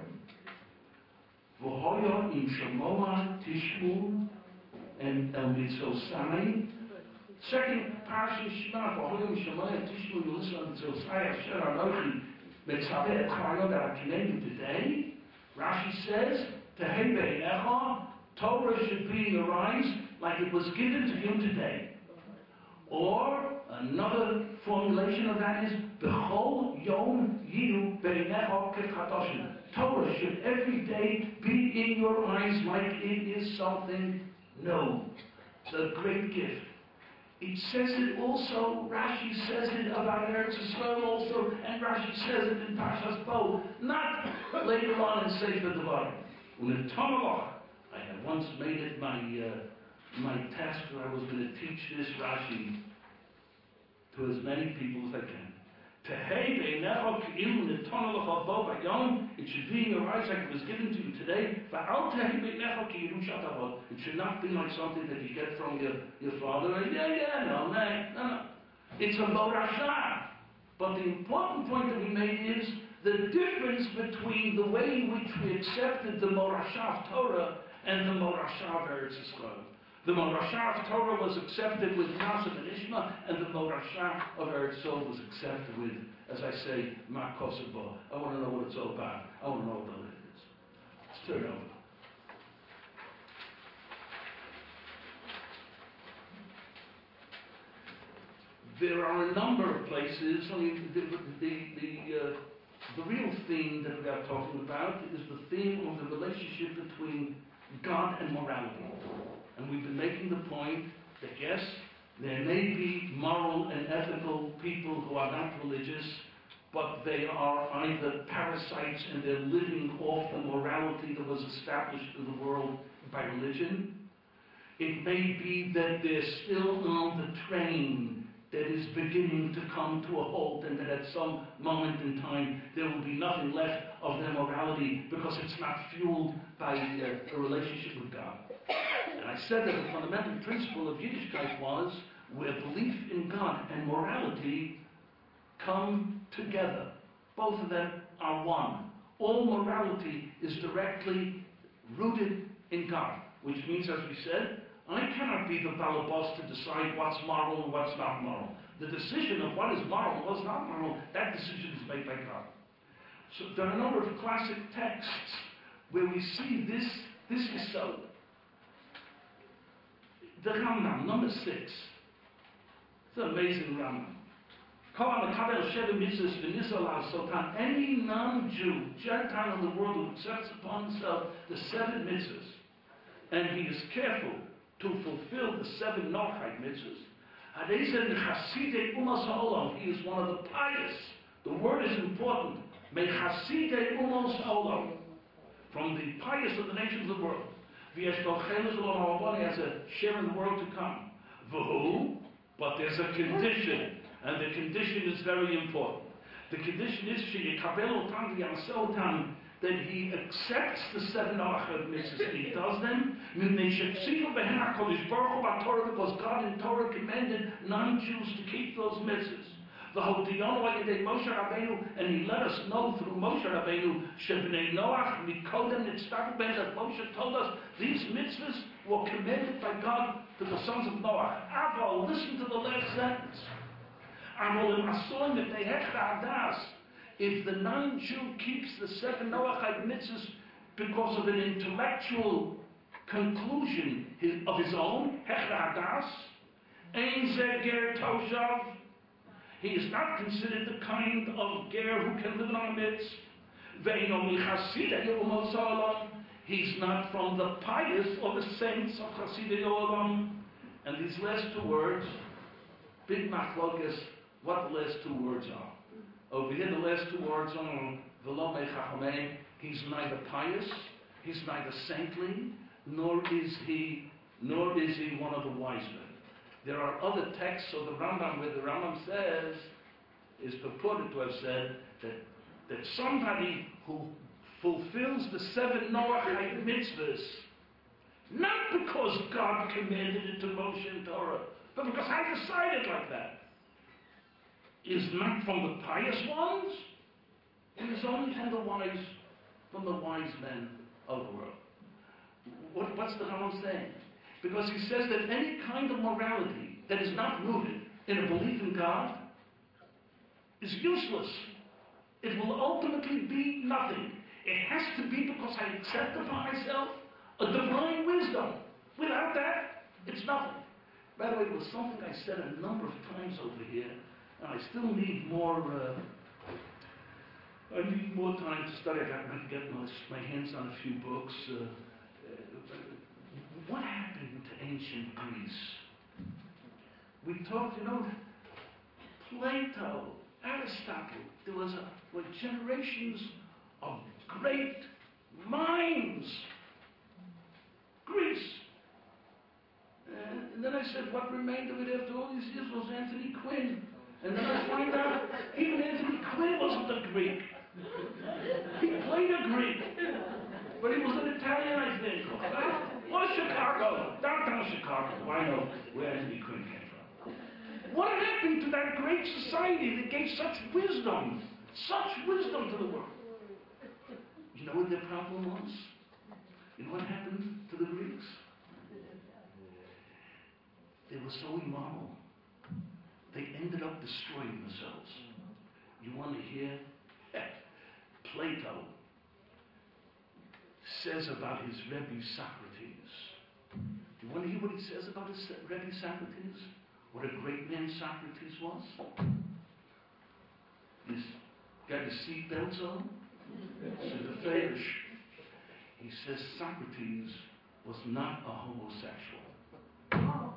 A: V'hoya im Shemoah Tishmu and El Mitzosai. Second Parsha Shema, V'hoya im Shemoah Tishmu, you listen to Mitzosai, Asher Anochi, Mitzvah Torah that I command you today, Rashi says, Tehei Beinecha, Torah should be in your eyes like it was given to you today. Or, another formulation of that is, B'chol Yom Yidu Beinecha Kefchadoshim. Torah should every day be in your eyes like it is something new. It's a great gift. It says it also, Rashi says it about Eretz Yisrael also, and Rashi says it in Parshas Bo, not later on in Sefer Devarim. When in Tomahawk, I had once made it my uh, my task that I was going to teach this Rashi to as many people as I can. Tehei beinecha k'ilu netanah lecha bo bayom. It should be in your eyes like it was given to you today. Va'al tehei beinecha k'yirushat avot. It should not be like something that you get from your, your father. And yeah, yeah, no, no, no, no. It's a morasha. But the important point that we made is the difference between the way in which we accepted the morasha of Torah and the morasha of Eretz Yisrael. The morasha of Torah was accepted with Naaseh and Ishma, and the morasha of Eretz Yisrael was accepted with, as I say, Makosabo. I want to know what it's all about. I want to know what the lid is. Let's turn over. There are a number of places. I mean, the the the, uh, the real theme that we are talking about is the theme of the relationship between God and morality. And we've been making the point that yes, there may be moral and ethical people who are not religious, but they are either parasites and they're living off the morality that was established in the world by religion. It may be that they're still on the train that is beginning to come to a halt, and that at some moment in time there will be nothing left of their morality because it's not fueled by uh, a relationship with God. And I said that the fundamental principle of Yiddishkeit was where belief in God and morality come together. Both of them are one. All morality is directly rooted in God, which means, as we said, I cannot be the balabos to decide what's moral and what's not moral. The decision of what is moral and what's not moral, that decision is made by God. So there are a number of classic texts where we see this, this is so. The Rambam, number six. It's an amazing Rambam. Any non-Jew, Gentile in the world who accepts upon himself the seven mitzvahs, and he is careful to fulfill the seven Noachide mitzvahs, he is one of the pious. The word is important. From the pious of the nations of the world. He has a share in the world to come. But there's a condition, and the condition is very important. The condition is that he accepts the seven Noachide mitzvahs and he does them because God in Torah commanded non-Jews to keep those mitzvahs. And he let us know through Moshe Rabbeinu that Moshe told us these mitzvahs were commanded by God to the sons of Noah. Avo, listen to the last sentence. If the non-Jew keeps the seven Noachide mitzvahs because of an intellectual conclusion of his own, he is not considered the kind of ger who can live on a mitzvah. He's not from the pious or the saints of Chasidei Olam. And these last two words, big machlokas, what the last two words are. Over here, the last two words are V'lo mechachamei. He's neither pious, he's neither saintly, nor is he, nor is he one of the wise men. There are other texts of the Rambam where the Rambam says, is purported to have said that that somebody who fulfills the seven Noachide mitzvahs, not because God commanded it to Moshe and Torah, but because I decided like that, is not from the pious ones, it is only from the wise, from the wise men of the world. What, what's the Rambam saying? Because he says that any kind of morality that is not rooted in a belief in God is useless. it will ultimately be nothing. It has to be because I accept upon myself a divine wisdom. Without that, it's nothing. By the way, it was something I said a number of times over here, and I still need more, uh, I need more time to study. I got to get my, my hands on a few books. Uh, uh, what happened to ancient Greece? We talked, you know, Plato, Aristotle, there was a, were generations of great minds. Greece. Uh, and then I said, what remained of it after all these years was Anthony Quinn. And then I find out even Anthony Quinn wasn't a Greek. He played a Greek. But he was an Italian, I think. Or Chicago. Downtown Chicago. I know where Anthony Quinn came from. What happened to that great society that gave such wisdom, such wisdom to the world? You know what their problem was? You know what happened to the Greeks? They were so immoral. They ended up destroying themselves. You want to hear? Plato says about his Rebbe Socrates. You want to hear what he says about his Rebbe Socrates? What a great man Socrates was? He's got his seatbelts on. So the Farish. He says Socrates was not a homosexual.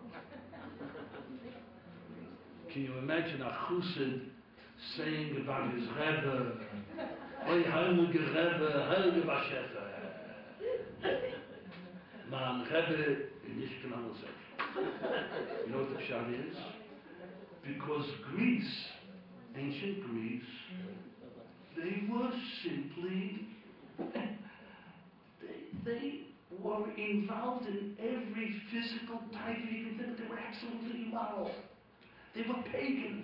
A: Can you imagine a Chassid saying about his Rebbe, Oy heilige Rebbe, heilige Vashefer. Man, Rebbe is nicht homosexual. You know what the pshat is? Because Greece, ancient Greece, they were simply, they, they were involved in every physical type of even thing. They were absolutely immoral. They were pagans.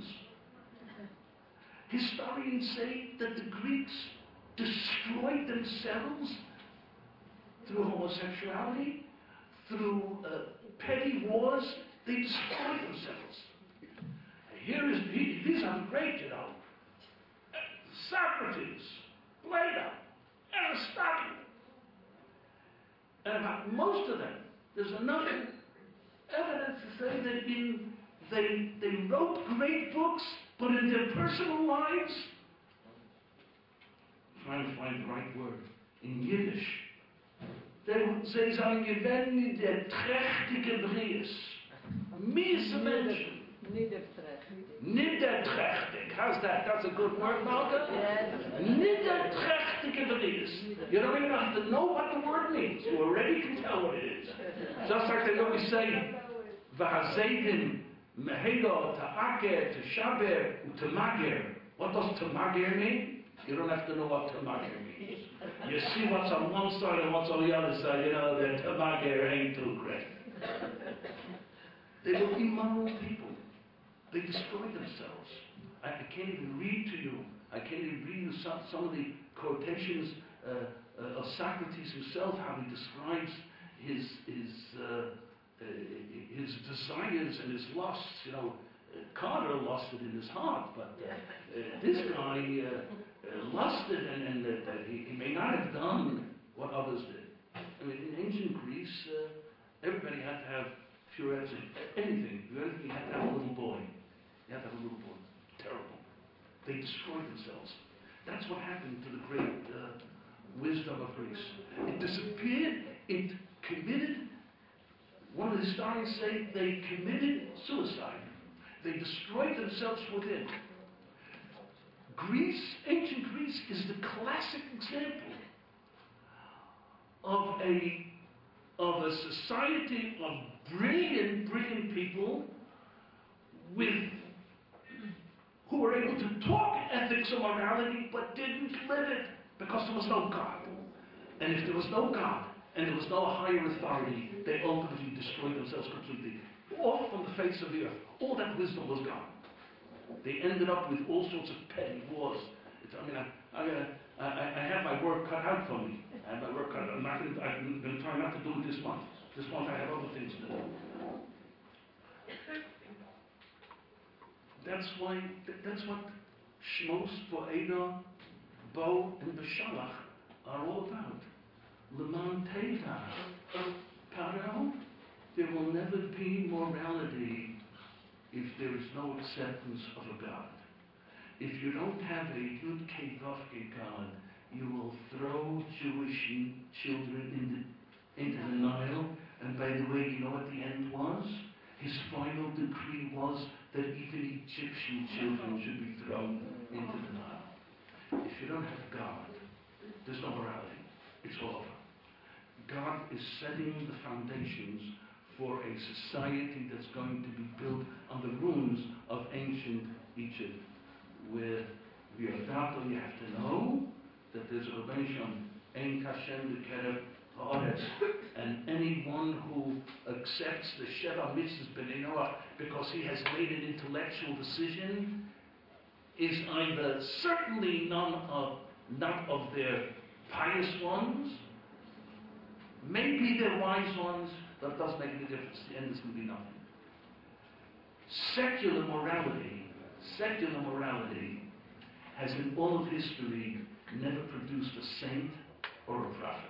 A: Historians say that the Greeks destroyed themselves through homosexuality, through uh, petty wars. They destroyed themselves. Here is, these are great, you know. Socrates, Plato, Aristotle. And about most of them, there's enough evidence to say that in, they, they wrote great books, but in their personal lives, I'm trying to find the right word, in Yiddish, they sagen, gewähnt der trächtige Bries. Miese Menschen. Niederträchtig. How's that? That's a good word, Malka?
D: Yes.
A: Niederträchtige Bries. You don't even have to know what the word means. You already can tell what it is. Just like they always say, V'hazedim mehedo ta'aker t'shaber u'tamager. What does tamager mean? You don't have to know what tamager means. You see what's on one side and what's on the other side, you know that tamager ain't too great. They were immoral people. They destroyed themselves. I, I can't even read to you. I can't even read you some, some of the quotations uh, uh, of Socrates himself, how he describes his his uh, uh, his desires and his lusts. You know, uh, Carter lusted in his heart, but uh, uh, this guy uh, uh, lusted, and, and uh, he, he may not have done what others did. I mean, in ancient Greece, uh, everybody had to have purity. Anything, you anything, you had to have a little boy. You had to have a little boy. Terrible. They destroyed themselves. That's what happened to the great uh, wisdom of Greece. It disappeared. It committed, one of the historians say they committed suicide. They destroyed themselves within. Greece, ancient Greece, is the classic example of a, of a society of brilliant, brilliant people with who were able to talk ethics or morality, but didn't live it because there was no God. And if there was no God, and there was no higher authority, they ultimately destroyed themselves completely. Off from the face of the earth. All that wisdom was gone. They ended up with all sorts of petty wars. It's, I mean, I, I, I, I have my work cut out for me. I have my work cut out. I'm not going to, I'm going to try not to do it this month. This month I have other things to do. That's why, that's what Shmos Po'eda Bo and Bashalach are all about. Leman Teva, Paro, there will never be morality if there is no acceptance of a God. If you don't have a Yud Kei Vav Kei God, you will throw Jewish children into, into the Nile. And by the way, you know what the end was? His final decree was that even Egyptian children should be thrown into the Nile. If you don't have God, there's no morality. It's all over. God is setting the foundations for a society that's going to be built on the ruins of ancient Egypt, where V'yodato, you have to know that there's a Rebbeinu Ein Kashem B'kerev Ha'aretz, and anyone who accepts the Sheva Mitzvahs B'nei Noach because he has made an intellectual decision is either certainly none of not of their pious ones, maybe they're wise ones, but it doesn't make any difference. The end is going to be nothing. Secular morality, secular morality has in all of history never produced a saint or a prophet.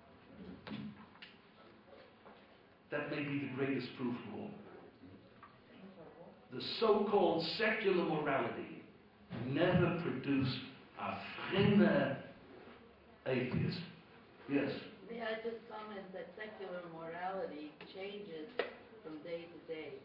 A: That may be the greatest proof of all. The so-called secular morality never produced a fremde atheist. Yes?
E: May I just comment that secular morality changes from day to day.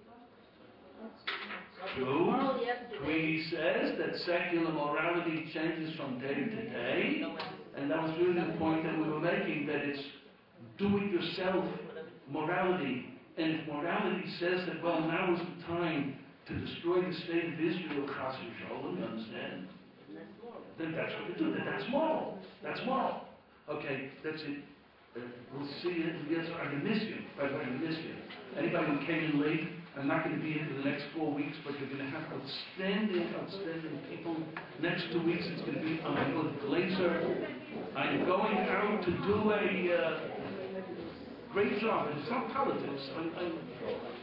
A: True.
E: Well, yesterday,
A: Tweedy says that secular morality changes from day to day, and that was really the point that we were making, that it's do-it-yourself morality. And if morality says that, well, now is the time to destroy the state of Israel, chas v'sholom, you understand? Then that's what they do. Then that's moral. That's moral. Okay, that's it. Uh, we'll see you. Yes, I'm going to miss you. By the way, I'm going to miss you. Anybody who came in late, I'm not going to be here for the next four weeks, but you're going to have outstanding, outstanding people. Next two weeks, it's going to be on a good glazer. I'm going out to do a uh, great job. It's not politics. I'm, I'm